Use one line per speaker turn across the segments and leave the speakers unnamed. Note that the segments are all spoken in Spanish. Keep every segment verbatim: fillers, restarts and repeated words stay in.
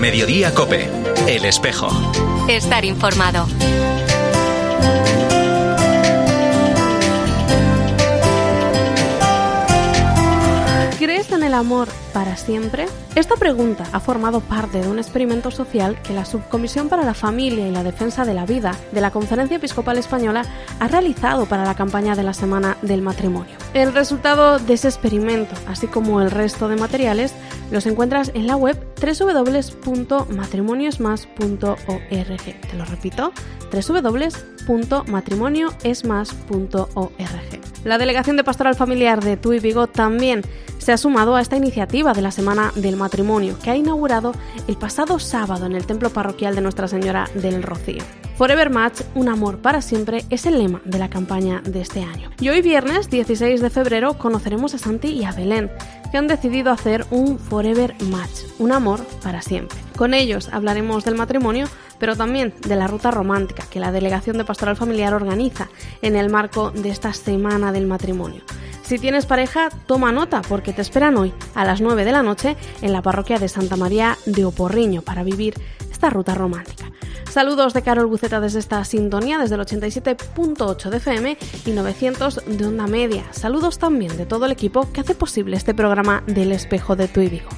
Mediodía COPE. El espejo.
Estar informado.
¿Crees en el amor para siempre? Esta pregunta ha formado parte de un experimento social que la Subcomisión para la Familia y la Defensa de la Vida de la Conferencia Episcopal Española ha realizado para la campaña de la Semana del Matrimonio. El resultado de ese experimento, así como el resto de materiales, los encuentras en la web doble u doble u doble u punto matrimoniosmas punto org. Te lo repito, doble u doble u doble u punto matrimoniosmas punto org. La Delegación de Pastoral Familiar de Tui Vigo también se ha sumado a esta iniciativa de la Semana del Matrimonio, que ha inaugurado el pasado sábado en el Templo Parroquial de Nuestra Señora del Rocío. Forever Match, un amor para siempre, es el lema de la campaña de este año. Y hoy viernes dieciséis de febrero conoceremos a Santi y a Belén, que han decidido hacer un Forever Match, un amor para siempre. Con ellos hablaremos del matrimonio, pero también de la ruta romántica que la Delegación de Pastoral Familiar organiza en el marco de esta Semana del Matrimonio. Si tienes pareja, toma nota porque te esperan hoy a las nueve de la noche en la parroquia de Santa María de Oporriño para vivir esta ruta romántica. Saludos de Carol Buceta desde esta sintonía, desde el ochenta y siete punto ocho de F M y novecientos de onda media. Saludos también de todo el equipo que hace posible este programa del Espejo de Tui Vigo.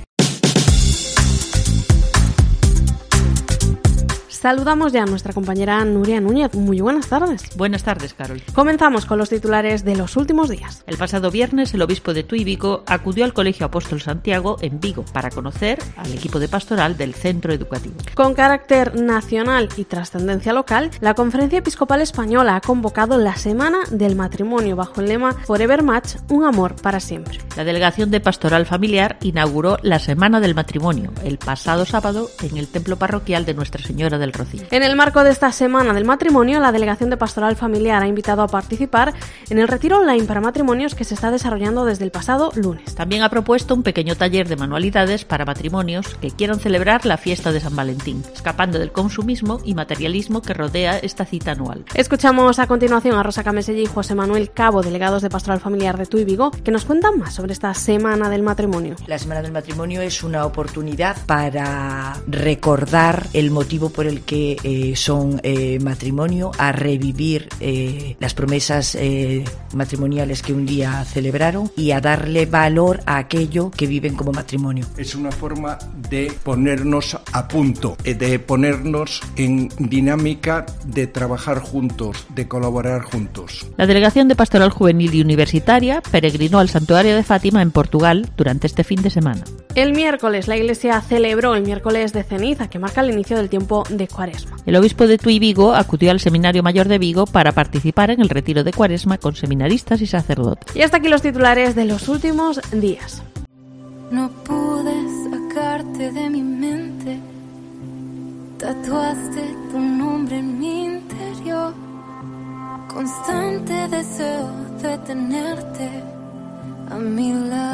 Saludamos ya a nuestra compañera Nuria Núñez. Muy buenas tardes.
Buenas tardes, Carol.
Comenzamos con los titulares de los últimos días.
El pasado viernes, el obispo de Tui Vigo acudió al Colegio Apóstol Santiago en Vigo para conocer al equipo de pastoral del centro educativo.
Con carácter nacional y trascendencia local, la Conferencia Episcopal Española ha convocado la Semana del Matrimonio bajo el lema Forever Match, un amor para siempre.
La Delegación de Pastoral Familiar inauguró la Semana del Matrimonio el pasado sábado en el Templo Parroquial de Nuestra Señora del Rocío.
En el marco de esta Semana del Matrimonio, la Delegación de Pastoral Familiar ha invitado a participar en el retiro online para matrimonios que se está desarrollando desde el pasado lunes.
También ha propuesto un pequeño taller de manualidades para matrimonios que quieran celebrar la fiesta de San Valentín, escapando del consumismo y materialismo que rodea esta cita anual.
Escuchamos a continuación a Rosa Camesella y José Manuel Cabo, delegados de Pastoral Familiar de Tui Vigo, que nos cuentan más sobre esta Semana del Matrimonio.
La Semana del Matrimonio es una oportunidad para recordar el motivo por el que eh, son eh, matrimonio, a revivir eh, las promesas eh, matrimoniales que un día celebraron y a darle valor a aquello que viven como matrimonio.
Es una forma de ponernos a punto, de ponernos en dinámica de trabajar juntos, de colaborar juntos.
La Delegación de Pastoral Juvenil y Universitaria peregrinó al Santuario de Fátima en Portugal durante este fin de semana.
El miércoles la Iglesia celebró el miércoles de ceniza, que marca el inicio del tiempo de Cuaresma.
El obispo de Tui Vigo acudió al Seminario Mayor de Vigo para participar en el retiro de Cuaresma con seminaristas y sacerdotes.
Y hasta aquí los titulares de los últimos días.
No pude sacarte de mi mente, tatuaste tu nombre en mi interior, constante deseo de tenerte a mi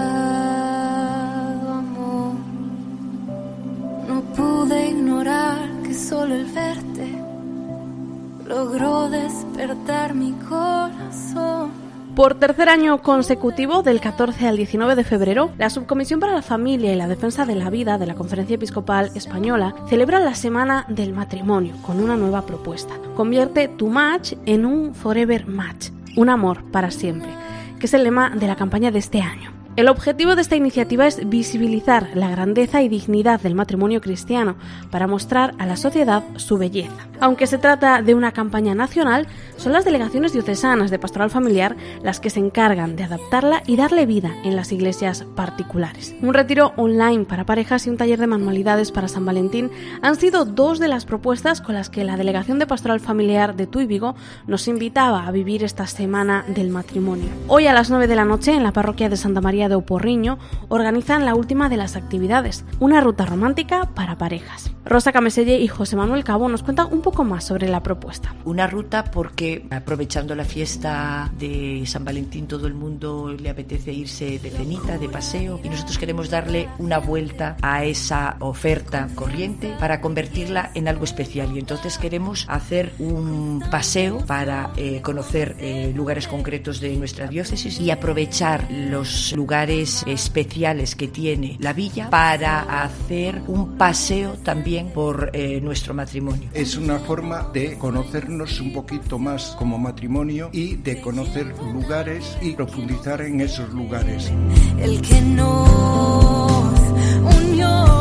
lado, amor. No pude ignorar que solo el verte logró despertar mi corazón.
Por tercer año consecutivo, del catorce al diecinueve de febrero, la Subcomisión para la Familia y la Defensa de la Vida de la Conferencia Episcopal Española celebra la Semana del Matrimonio con una nueva propuesta. Convierte tu match en un Forever Match, un amor para siempre, que es el lema de la campaña de este año. El objetivo de esta iniciativa es visibilizar la grandeza y dignidad del matrimonio cristiano para mostrar a la sociedad su belleza. Aunque se trata de una campaña nacional, son las delegaciones diocesanas de Pastoral Familiar las que se encargan de adaptarla y darle vida en las iglesias particulares. Un retiro online para parejas y un taller de manualidades para San Valentín han sido dos de las propuestas con las que la Delegación de Pastoral Familiar de Tui Vigo nos invitaba a vivir esta Semana del Matrimonio. Hoy a las nueve de la noche en la parroquia de Santa María de Oporriño organizan la última de las actividades, una ruta romántica para parejas. Rosa Cameselle y José Manuel Cabo nos cuentan un poco más sobre la propuesta.
Una ruta porque aprovechando la fiesta de San Valentín todo el mundo le apetece irse de cenita, de paseo, y nosotros queremos darle una vuelta a esa oferta corriente para convertirla en algo especial, y entonces queremos hacer un paseo para eh, conocer eh, lugares concretos de nuestra diócesis y aprovechar los lugares lugares especiales que tiene la villa para hacer un paseo también por eh, nuestro matrimonio.
Es una forma de conocernos un poquito más como matrimonio y de conocer lugares y profundizar en esos lugares.
El que nos unió.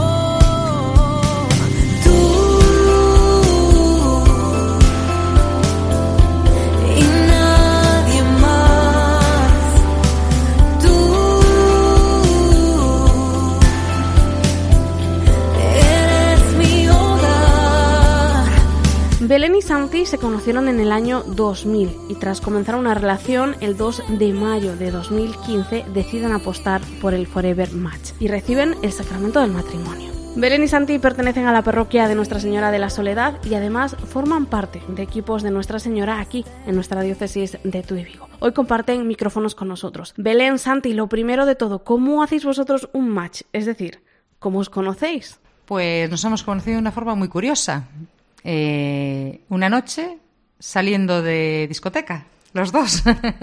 Belén y Santi se conocieron en el año dos mil y tras comenzar una relación el dos de mayo de dos mil quince deciden apostar por el Forever Match y reciben el sacramento del matrimonio. Belén y Santi pertenecen a la parroquia de Nuestra Señora de la Soledad y además forman parte de equipos de Nuestra Señora aquí en nuestra diócesis de Tuy Vigo. Hoy comparten micrófonos con nosotros. Belén, Santi, lo primero de todo, ¿cómo hacéis vosotros un match? Es decir, ¿cómo os conocéis?
Pues nos hemos conocido de una forma muy curiosa. Eh, una noche saliendo de discoteca, los dos.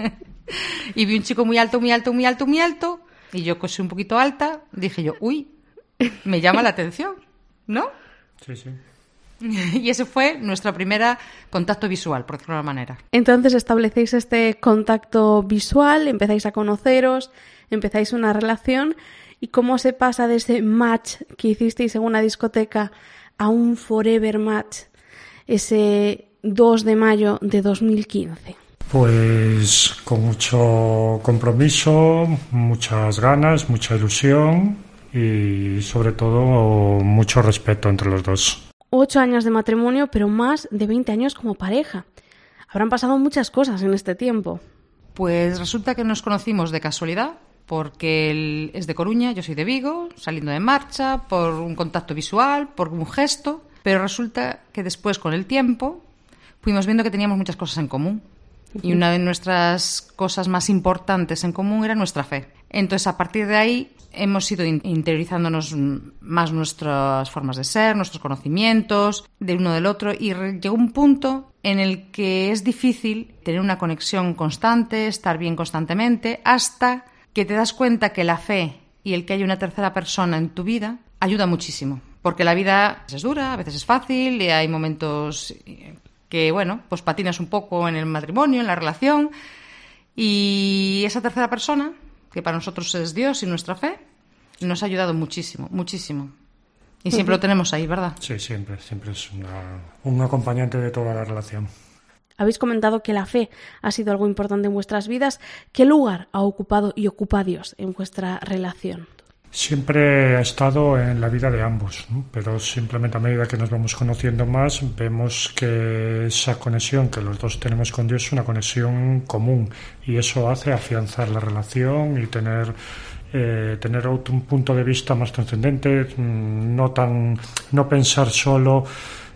Y vi un chico muy alto, muy alto, muy alto, muy alto. Y yo, que soy un poquito alta, dije yo, uy, me llama la atención, ¿no?
Sí, sí.
Y ese fue nuestro primer contacto visual, por decirlo de una manera.
Entonces establecéis este contacto visual, empezáis a conoceros, empezáis una relación. ¿Y cómo se pasa de ese match que hicisteis en una discoteca a un Forever Match ese dos de mayo de dos mil quince?
Pues con mucho compromiso, muchas ganas, mucha ilusión y sobre todo mucho respeto entre los dos.
Ocho años de matrimonio, pero más de veinte años como pareja. Habrán pasado muchas cosas en este tiempo.
Pues resulta que nos conocimos de casualidad, porque él es de Coruña, yo soy de Vigo, saliendo de marcha, por un contacto visual, por un gesto, pero resulta que después, con el tiempo, fuimos viendo que teníamos muchas cosas en común. Y una de nuestras cosas más importantes en común era nuestra fe. Entonces, a partir de ahí, hemos ido interiorizándonos más nuestras formas de ser, nuestros conocimientos, de uno del otro, y llegó un punto en el que es difícil tener una conexión constante, estar bien constantemente, hasta que te das cuenta que la fe y el que haya una tercera persona en tu vida ayuda muchísimo. Porque la vida es dura, a veces es fácil, y hay momentos que, bueno, pues patinas un poco en el matrimonio, en la relación, y esa tercera persona, que para nosotros es Dios y nuestra fe, nos ha ayudado muchísimo, muchísimo. Y siempre uh-huh. lo tenemos ahí, ¿verdad?
Sí, siempre, siempre es una, un acompañante de toda la relación.
Habéis comentado que la fe ha sido algo importante en vuestras vidas. ¿Qué lugar ha ocupado y ocupa Dios en vuestra relación?
Siempre ha estado en la vida de ambos, ¿no? Pero simplemente a medida que nos vamos conociendo más, vemos que esa conexión que los dos tenemos con Dios es una conexión común, y eso hace afianzar la relación y tener eh, tener un punto de vista más trascendente, no tan no pensar solo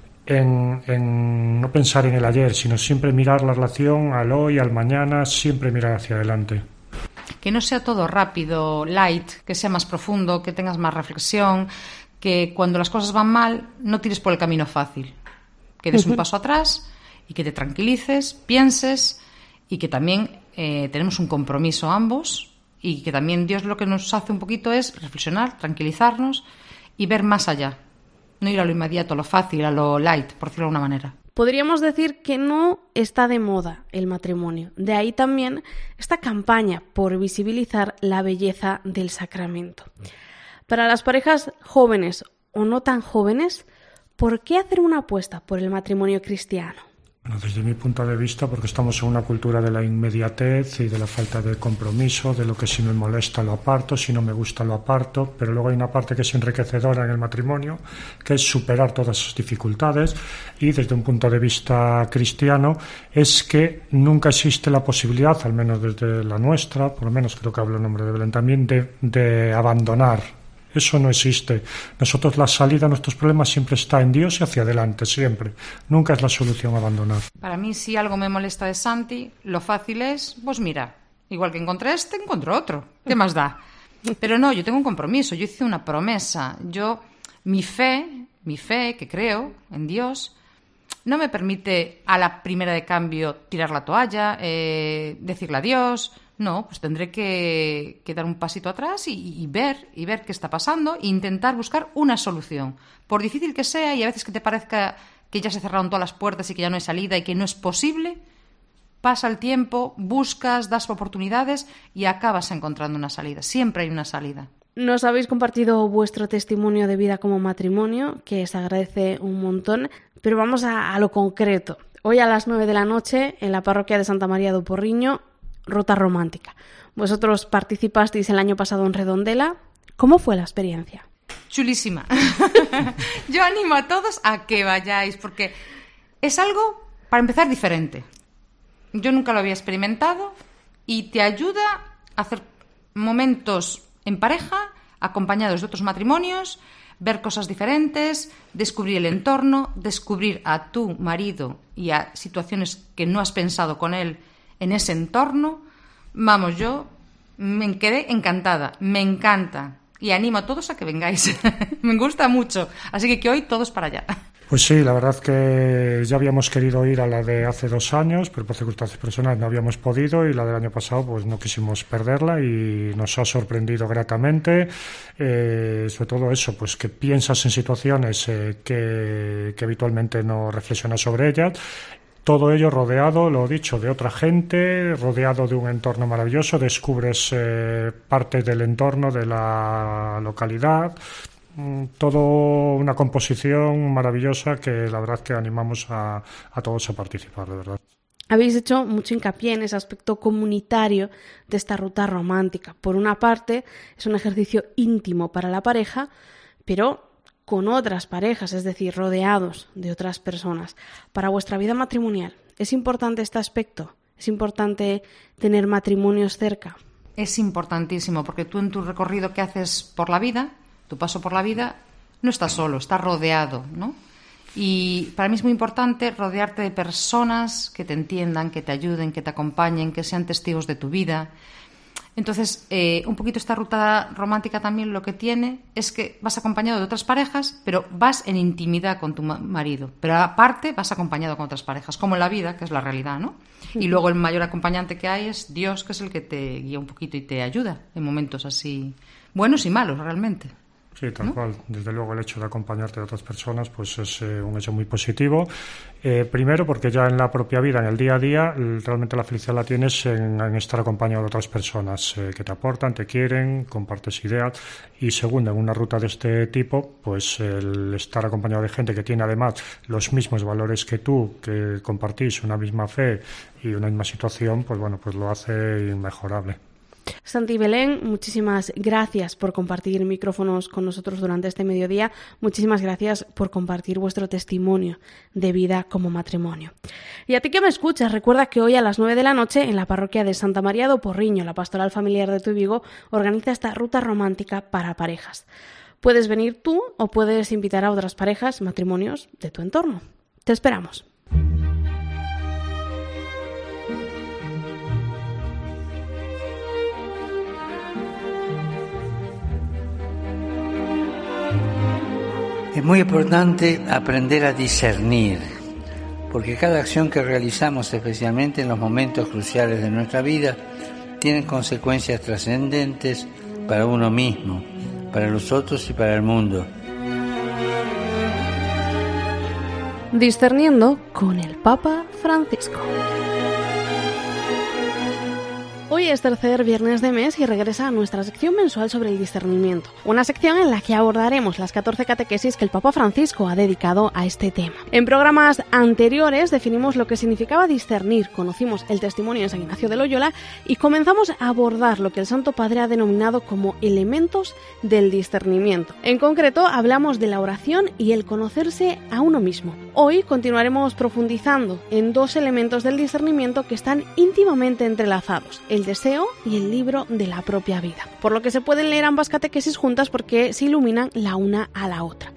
En, en no pensar en el ayer, sino siempre mirar la relación al hoy, al mañana, siempre mirar hacia adelante.
Que no sea todo rápido, light, que sea más profundo, que tengas más reflexión, que cuando las cosas van mal no tires por el camino fácil, que des un paso atrás y que te tranquilices, pienses, y que también eh, tenemos un compromiso ambos, y que también Dios lo que nos hace un poquito es reflexionar, tranquilizarnos y ver más allá. No ir a lo inmediato, a lo fácil, a lo light, por decirlo de alguna manera.
Podríamos decir que no está de moda el matrimonio. De ahí también esta campaña por visibilizar la belleza del sacramento. Para las parejas jóvenes o no tan jóvenes, ¿por qué hacer una apuesta por el matrimonio cristiano?
Bueno, desde mi punto de vista, porque estamos en una cultura de la inmediatez y de la falta de compromiso, de lo que si me molesta lo aparto, si no me gusta lo aparto, pero luego hay una parte que es enriquecedora en el matrimonio, que es superar todas esas dificultades, y desde un punto de vista cristiano es que nunca existe la posibilidad, al menos desde la nuestra, por lo menos creo que hablo en nombre de Belén también, de, de abandonar. Eso no existe. Nosotros, la salida a nuestros problemas siempre está en Dios y hacia adelante, siempre. Nunca es la solución abandonar.
Para mí, si algo me molesta de Santi, lo fácil es, pues mira, igual que encontré este, encuentro otro. ¿Qué más da? Pero no, yo tengo un compromiso, yo hice una promesa. Yo, mi fe, mi fe, que creo en Dios, no me permite a la primera de cambio tirar la toalla, eh, decirle adiós. No, pues tendré que, que dar un pasito atrás y, y ver y ver qué está pasando e intentar buscar una solución. Por difícil que sea, y a veces que te parezca que ya se cerraron todas las puertas y que ya no hay salida y que no es posible, pasa el tiempo, buscas, das oportunidades y acabas encontrando una salida. Siempre hay una salida.
Nos habéis compartido vuestro testimonio de vida como matrimonio, que se agradece un montón, pero vamos a, a lo concreto. Hoy a las nueve de la noche, en la parroquia de Santa María do Porriño, Ruta Romántica. Vosotros participasteis el año pasado en Redondela. ¿Cómo fue la experiencia?
Chulísima. Yo animo a todos a que vayáis, porque es algo, para empezar, diferente. Yo nunca lo había experimentado y te ayuda a hacer momentos en pareja, acompañados de otros matrimonios, ver cosas diferentes, descubrir el entorno, descubrir a tu marido y a situaciones que no has pensado con él en ese entorno. Vamos, yo me quedé encantada, me encanta y animo a todos a que vengáis. Me gusta mucho, así que que hoy todos para allá.
Pues sí, la verdad que ya habíamos querido ir a la de hace dos años, pero por circunstancias personales no habíamos podido, y la del año pasado pues no quisimos perderla y nos ha sorprendido gratamente, eh, sobre todo eso, pues que piensas en situaciones eh, que, que habitualmente no reflexionas sobre ellas. Todo ello rodeado, lo dicho, de otra gente, rodeado de un entorno maravilloso, descubres eh, parte del entorno de la localidad, todo una composición maravillosa que la verdad que animamos a, a todos a participar, de verdad.
Habéis hecho mucho hincapié en ese aspecto comunitario de esta ruta romántica. Por una parte, es un ejercicio íntimo para la pareja, pero con otras parejas, es decir, rodeados de otras personas. Para vuestra vida matrimonial, ¿es importante este aspecto? ¿Es importante tener matrimonios cerca?
Es importantísimo, porque tú en tu recorrido que haces por la vida, tu paso por la vida, no estás solo, estás rodeado, ¿no? Y para mí es muy importante rodearte de personas que te entiendan, que te ayuden, que te acompañen, que sean testigos de tu vida. Entonces, eh, un poquito esta ruta romántica también lo que tiene es que vas acompañado de otras parejas, pero vas en intimidad con tu marido. Pero aparte vas acompañado con otras parejas, como en la vida, que es la realidad, ¿no? Y luego el mayor acompañante que hay es Dios, que es el que te guía un poquito y te ayuda en momentos así buenos y malos, realmente.
Sí, tal
¿no?
cual. Desde luego el hecho de acompañarte de otras personas pues es eh, un hecho muy positivo. Eh, primero porque ya en la propia vida, en el día a día, realmente la felicidad la tienes en, en estar acompañado de otras personas eh, que te aportan, te quieren, compartes ideas. Y segundo, en una ruta de este tipo, pues el estar acompañado de gente que tiene además los mismos valores que tú, que compartís una misma fe y una misma situación, pues bueno, pues lo hace inmejorable.
Santi Belén, muchísimas gracias por compartir micrófonos con nosotros durante este mediodía. Muchísimas gracias por compartir vuestro testimonio de vida como matrimonio. Y a ti que me escuchas, recuerda que hoy a las nueve de la noche en la parroquia de Santa María do Porriño, la Pastoral Familiar de Tui Vigo, organiza esta ruta romántica para parejas. Puedes venir tú o puedes invitar a otras parejas, matrimonios de tu entorno. Te esperamos.
Es muy importante aprender a discernir, porque cada acción que realizamos, especialmente en los momentos cruciales de nuestra vida, tiene consecuencias trascendentes para uno mismo, para los otros y para el mundo.
Discerniendo con el Papa Francisco. Hoy es tercer viernes de mes y regresa a nuestra sección mensual sobre el discernimiento, una sección en la que abordaremos las catorce catequesis que el Papa Francisco ha dedicado a este tema. En programas anteriores definimos lo que significaba discernir, conocimos el testimonio de San Ignacio de Loyola y comenzamos a abordar lo que el Santo Padre ha denominado como elementos del discernimiento. En concreto, hablamos de la oración y el conocerse a uno mismo. Hoy continuaremos profundizando en dos elementos del discernimiento que están íntimamente entrelazados: el deseo y el libro de la propia vida. Por lo que se pueden leer ambas catequesis juntas porque se iluminan la una a la otra.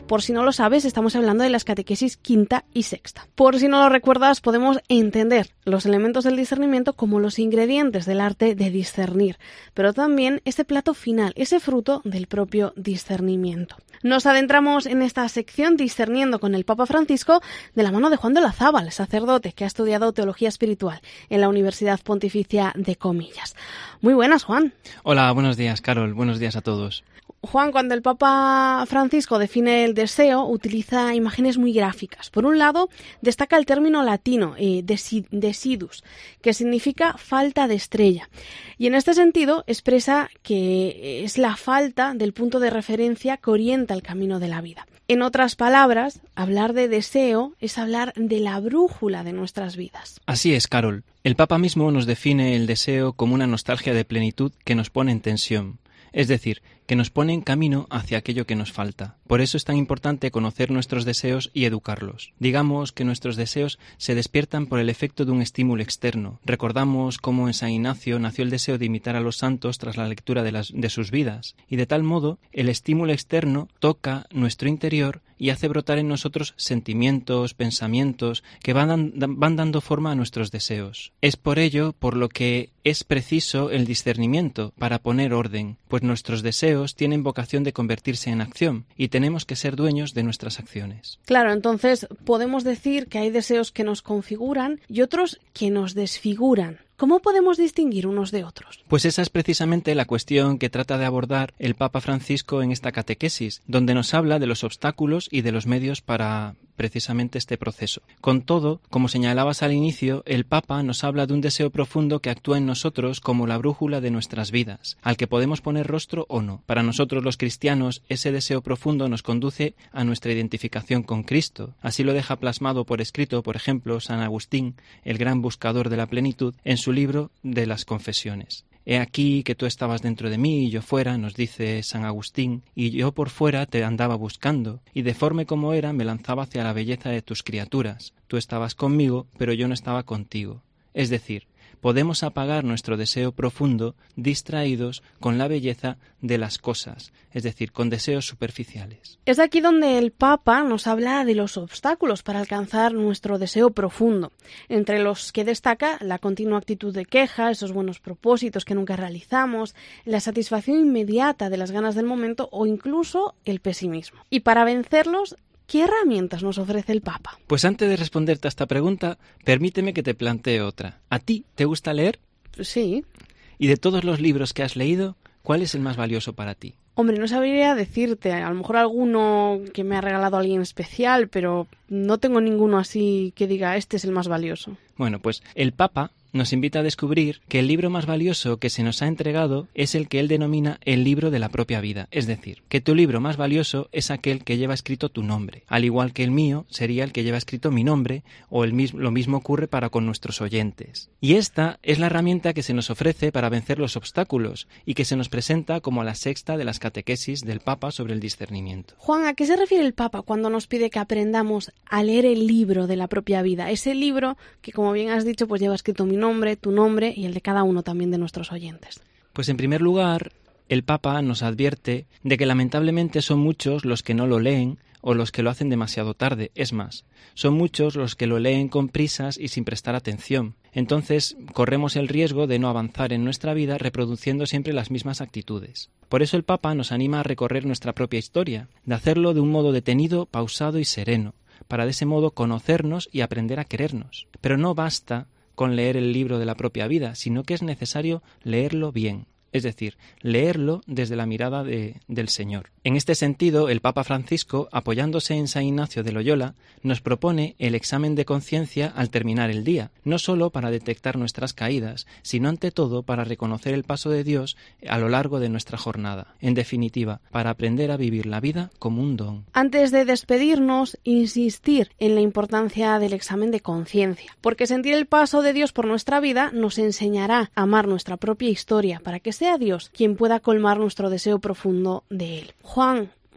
Por si no lo sabes, estamos hablando de las catequesis quinta y sexta. Por si no lo recuerdas, podemos entender los elementos del discernimiento como los ingredientes del arte de discernir, pero también ese plato final, ese fruto del propio discernimiento. Nos adentramos en esta sección discerniendo con el Papa Francisco de la mano de Juan de Olazábal, sacerdote que ha estudiado teología espiritual en la Universidad Pontificia de Comillas. Muy buenas, Juan.
Hola, buenos días, Carol. Buenos días a todos.
Juan, cuando el Papa Francisco define el deseo, utiliza imágenes muy gráficas. Por un lado, destaca el término latino, eh, desidus, que significa falta de estrella. Y en este sentido expresa que es la falta del punto de referencia que orienta el camino de la vida. En otras palabras, hablar de deseo es hablar de la brújula de nuestras vidas.
Así es, Carol. El Papa mismo nos define el deseo como una nostalgia de plenitud que nos pone en tensión. Es decir, que nos pone en camino hacia aquello que nos falta. Por eso es tan importante conocer nuestros deseos y educarlos. Digamos que nuestros deseos se despiertan por el efecto de un estímulo externo. Recordamos cómo en San Ignacio nació el deseo de imitar a los santos tras la lectura de, las, de sus vidas. Y de tal modo, el estímulo externo toca nuestro interior y hace brotar en nosotros sentimientos, pensamientos que van, van dando forma a nuestros deseos. Es por ello por lo que es preciso el discernimiento para poner orden, pues nuestros deseos tienen vocación de convertirse en acción y tenemos que ser dueños de nuestras acciones.
Claro, entonces podemos decir que hay deseos que nos configuran y otros que nos desfiguran. ¿Cómo podemos distinguir unos de otros?
Pues esa es precisamente la cuestión que trata de abordar el Papa Francisco en esta catequesis, donde nos habla de los obstáculos y de los medios para precisamente este proceso. Con todo, como señalabas al inicio, el Papa nos habla de un deseo profundo que actúa en nosotros como la brújula de nuestras vidas, al que podemos poner rostro o no. Para nosotros los cristianos, ese deseo profundo nos conduce a nuestra identificación con Cristo. Así lo deja plasmado por escrito, por ejemplo, San Agustín, el gran buscador de la plenitud, en su libro de las Confesiones. He aquí que tú estabas dentro de mí y yo fuera, nos dice San Agustín, y yo por fuera te andaba buscando, y deforme como era me lanzaba hacia la belleza de tus criaturas. Tú estabas conmigo, pero yo no estaba contigo. Es decir, podemos apagar nuestro deseo profundo distraídos con la belleza de las cosas, es decir, con deseos superficiales.
Es aquí donde el Papa nos habla de los obstáculos para alcanzar nuestro deseo profundo, entre los que destaca la continua actitud de queja, esos buenos propósitos que nunca realizamos, la satisfacción inmediata de las ganas del momento o incluso el pesimismo. Y para vencerlos, ¿qué herramientas nos ofrece el Papa?
Pues antes de responderte a esta pregunta, permíteme que te plantee otra. ¿A ti te gusta leer?
Sí.
¿Y de todos los libros que has leído, cuál es el más valioso para ti?
Hombre, no sabría decirte, a lo mejor alguno que me ha regalado alguien especial, pero no tengo ninguno así que diga este es el más valioso.
Bueno, pues el Papa nos invita a descubrir que el libro más valioso que se nos ha entregado es el que él denomina el libro de la propia vida, es decir, que tu libro más valioso es aquel que lleva escrito tu nombre, al igual que el mío sería el que lleva escrito mi nombre, o el mismo, lo mismo ocurre para con nuestros oyentes. Y esta es la herramienta que se nos ofrece para vencer los obstáculos y que se nos presenta como la sexta de las catequesis del Papa sobre el discernimiento.
Juan, ¿a qué se refiere el Papa cuando nos pide que aprendamos a leer el libro de la propia vida? Ese libro que, como bien has dicho, pues lleva escrito mi nombre, tu nombre y el de cada uno también de nuestros oyentes.
Pues en primer lugar, el Papa nos advierte de que lamentablemente son muchos los que no lo leen o los que lo hacen demasiado tarde. Es más, son muchos los que lo leen con prisas y sin prestar atención. Entonces, corremos el riesgo de no avanzar en nuestra vida reproduciendo siempre las mismas actitudes. Por eso el Papa nos anima a recorrer nuestra propia historia, de hacerlo de un modo detenido, pausado y sereno, para de ese modo conocernos y aprender a querernos. Pero no basta con leer el libro de la propia vida, sino que es necesario leerlo bien, es decir, leerlo desde la mirada de, del Señor. En este sentido, el Papa Francisco, apoyándose en San Ignacio de Loyola, nos propone el examen de conciencia al terminar el día, no solo para detectar nuestras caídas, sino ante todo para reconocer el paso de Dios a lo largo de nuestra jornada. En definitiva, para aprender a vivir la vida como un don.
Antes de despedirnos, insistir en la importancia del examen de conciencia, porque sentir el paso de Dios por nuestra vida nos enseñará a amar nuestra propia historia para que sea Dios quien pueda colmar nuestro deseo profundo de Él. Juan,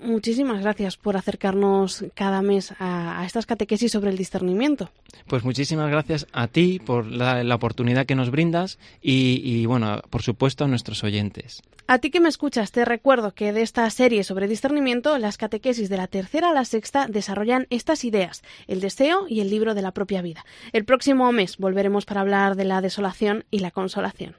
muchísimas gracias por acercarnos cada mes a, a estas catequesis sobre el discernimiento.
Pues muchísimas gracias a ti por la, la oportunidad que nos brindas y, y, bueno, por supuesto a nuestros oyentes.
A ti que me escuchas, te recuerdo que de esta serie sobre discernimiento, las catequesis de la tercera a la sexta desarrollan estas ideas, el deseo y el libro de la propia vida. El próximo mes volveremos para hablar de la desolación y la consolación.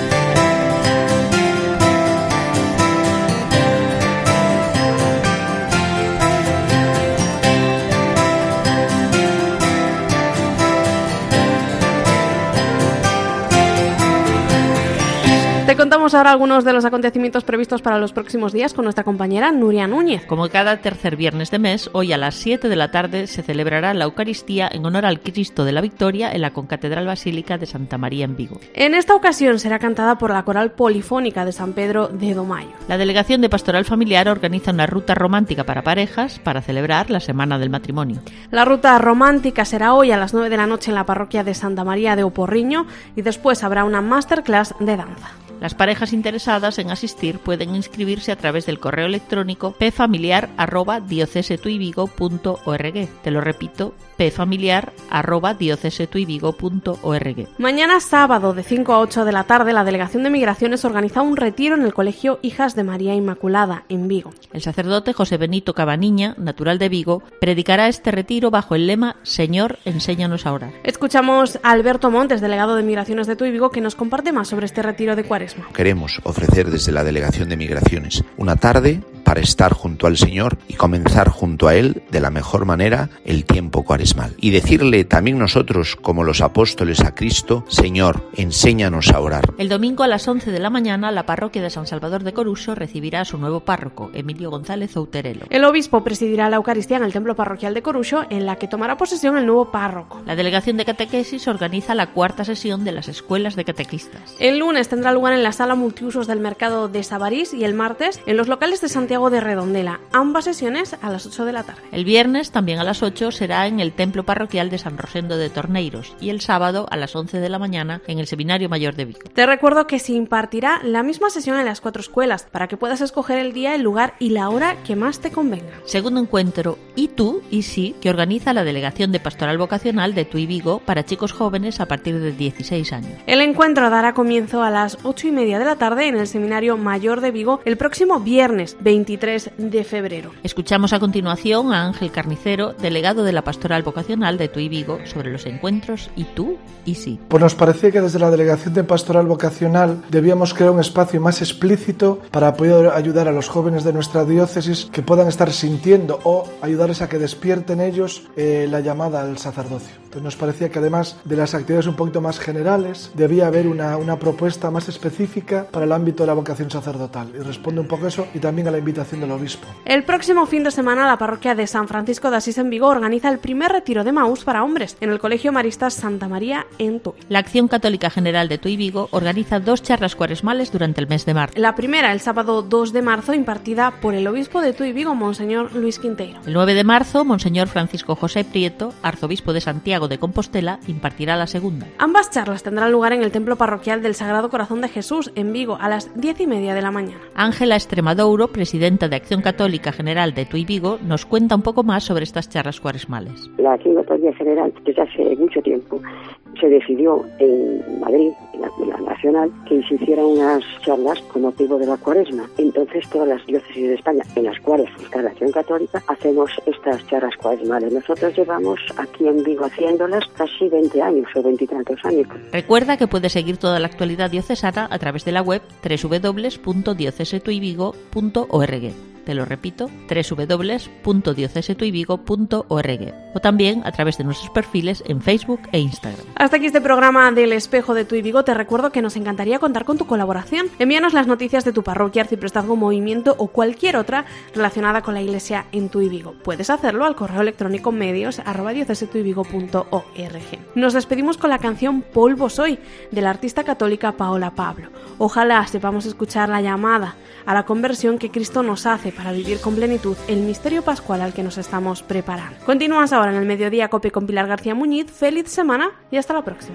Te contamos ahora algunos de los acontecimientos previstos para los próximos días con nuestra compañera Nuria Núñez.
Como cada tercer viernes de mes, hoy a las siete de la tarde se celebrará la Eucaristía en honor al Cristo de la Victoria en la Concatedral Basílica de Santa María en Vigo.
En esta ocasión será cantada por la Coral Polifónica de San Pedro de Domayo.
La Delegación de Pastoral Familiar organiza una ruta romántica para parejas para celebrar la Semana del Matrimonio.
La ruta romántica será hoy a las nueve de la noche en la parroquia de Santa María de Oporriño y después habrá una masterclass de danza.
Las parejas interesadas en asistir pueden inscribirse a través del correo electrónico p familiar arroba diocesetuivigo punto org. Te lo repito, p familiar arroba diocesetuivigo punto org.
Mañana sábado de cinco a ocho de la tarde la Delegación de Migraciones organiza un retiro en el Colegio Hijas de María Inmaculada en Vigo.
El sacerdote José Benito Cabaniña, natural de Vigo, predicará este retiro bajo el lema Señor, enséñanos a orar.
Escuchamos a Alberto Montes, delegado de Migraciones de Tuy Vigo, que nos comparte más sobre este retiro de Cuaresma.
Queremos ofrecer desde la Delegación de Migraciones una tarde para estar junto al Señor y comenzar junto a Él de la mejor manera el tiempo cuaresmal. Y decirle también nosotros, como los apóstoles a Cristo, Señor, enséñanos a orar.
El domingo a las once de la mañana, la parroquia de San Salvador de Coruxo recibirá a su nuevo párroco, Emilio González Outerelo.
El obispo presidirá la Eucaristía en el templo parroquial de Coruxo, en la que tomará posesión el nuevo párroco.
La Delegación de Catequesis organiza la cuarta sesión de las escuelas de catequistas.
El lunes tendrá lugar en la sala multiusos del mercado de Sabarís y el martes en los locales de Santiago de Redondela, ambas sesiones a las ocho de la tarde.
El viernes, también a las ocho, será en el templo parroquial de San Rosendo de Torneiros y el sábado a las once de la mañana en el Seminario Mayor de Vigo.
Te recuerdo que se impartirá la misma sesión en las cuatro escuelas para que puedas escoger el día, el lugar y la hora que más te convenga.
Segundo encuentro ¿Y tú? ¿Y sí? Que organiza la Delegación de Pastoral Vocacional de Tuy Vigo para chicos jóvenes a partir de dieciséis años.
El encuentro dará comienzo a las ocho y media de la tarde en el Seminario Mayor de Vigo el próximo viernes veintitrés de febrero.
Escuchamos a continuación a Ángel Carnicero, delegado de la Pastoral Vocacional de Tuy Vigo, sobre los encuentros ¿Y tú? ¿Y sí?
Pues nos parecía que desde la Delegación de Pastoral Vocacional debíamos crear un espacio más explícito para poder ayudar a los jóvenes de nuestra diócesis que puedan estar sintiendo o ayudarles a que despierten ellos eh, la llamada al sacerdocio. Entonces nos parecía que además de las actividades un poquito más generales, debía haber una, una propuesta más específica para el ámbito de la vocación sacerdotal, y responde un poco eso y también a la invitación del obispo.
El próximo fin de semana la parroquia de San Francisco de Asís en Vigo organiza el primer retiro de Maús para hombres en el Colegio Maristas Santa María en Tuy.
La Acción Católica General de Tuy Vigo organiza dos charlas cuaresmales durante el mes de marzo.
La primera el sábado dos de marzo, impartida por el obispo de Tuy Vigo, Monseñor Luis Quinteiro.
El nueve de marzo, Monseñor Francisco José Prieto, arzobispo de Santiago de Compostela, impartirá la segunda.
Ambas charlas tendrán lugar en el Templo Parroquial del Sagrado Corazón de Jesús en Vigo a las diez y media de la mañana.
Ángela Extremadouro, presidenta de Acción Católica General de Tuy Vigo, nos cuenta un poco más sobre estas charlas cuaresmales.
La Acción Católica General, desde hace mucho tiempo, se decidió en Madrid, en la, en la Nacional, que se hicieran unas charlas con motivo de la Cuaresma. Entonces todas las diócesis de España, en las cuales está la Acción Católica, hacemos estas charlas cuaresmales. Nosotros llevamos aquí en Vigo haciéndolas casi veinte años o veintitantos años.
Recuerda que puedes seguir toda la actualidad diocesana a través de la web doble u doble u doble u punto diocesetuivigo punto org. Te lo repito, doble u doble u doble u punto diocesetuivigo punto org, o también a través de nuestros perfiles en Facebook e Instagram.
Hasta aquí este programa del Espejo de Tuy Vigo. Te recuerdo que nos encantaría contar con tu colaboración. Envíanos las noticias de tu parroquia, arciprestazgo, movimiento o cualquier otra relacionada con la Iglesia en Tuy Vigo. Puedes hacerlo al correo electrónico medios arroba diocesetuivigo punto org. Nos despedimos con la canción Polvo soy, de la artista católica Paola Pablo. Ojalá sepamos escuchar la llamada a la conversión que Cristo nos hace para vivir con plenitud el misterio pascual al que nos estamos preparando. Continúas ahora en el Mediodía Cope con Pilar García Muñiz. Feliz semana y hasta la próxima.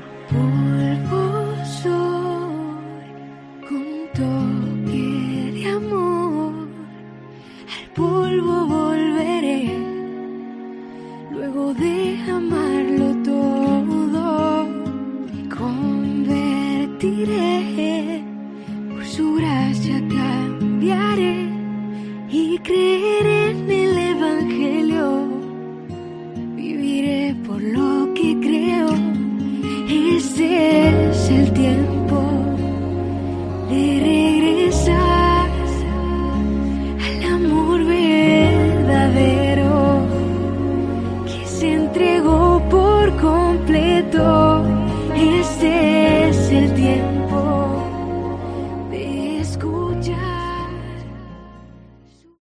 Polvo soy, con toque de amor, al polvo creer en el Evangelio, viviré por lo que creo. Ese es el tiempo de regresar al amor verdadero que se entregó por completo.